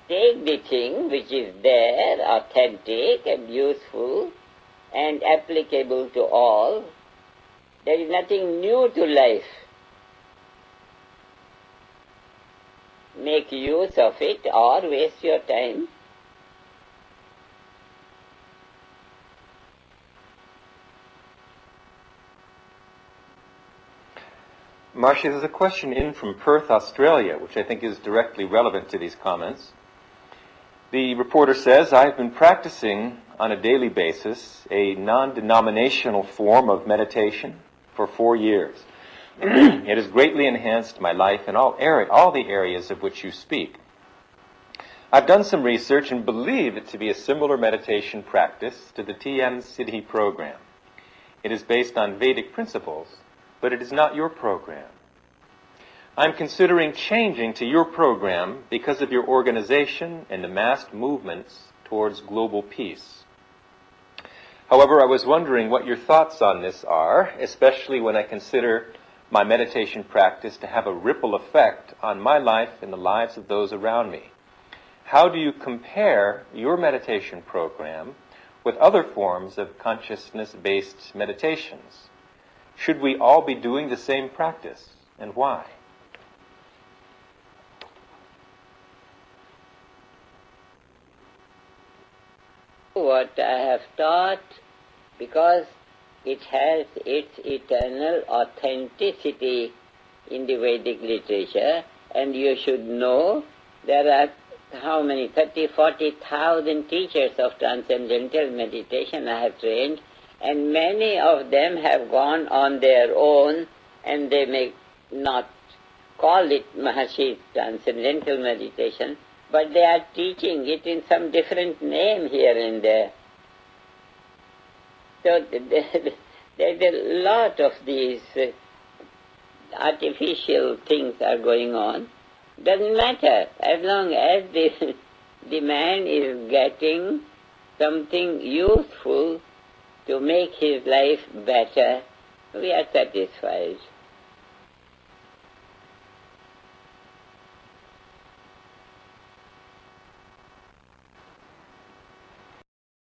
take the thing which is there, authentic and useful and applicable to all. There is nothing new to life. Make use of it or waste your time. Marcia, there's a question in from Perth, Australia, which I think is directly relevant to these comments. The reporter says, I've been practicing on a daily basis a non-denominational form of meditation for 4 years. It has greatly enhanced my life in all the areas of which you speak. I've done some research and believe it to be a similar meditation practice to the TM Siddhi program. It is based on Vedic principles, but it is not your program. I'm considering changing to your program because of your organization and the massed movements towards global peace. However, I was wondering what your thoughts on this are, especially when I consider my meditation practice to have a ripple effect on my life and the lives of those around me. How do you compare your meditation program with other forms of consciousness-based meditations? Should we all be doing the same practice, and why? What I have taught, because it has its eternal authenticity in the Vedic literature, and you should know there are how many, 40,000 teachers of transcendental meditation I have trained, and many of them have gone on their own, and they may not call it Maharshi's transcendental meditation, but they are teaching it in some different name here and there. So there's a lot of these artificial things are going on. Doesn't matter, as long as the man is getting something useful to make his life better, we are satisfied.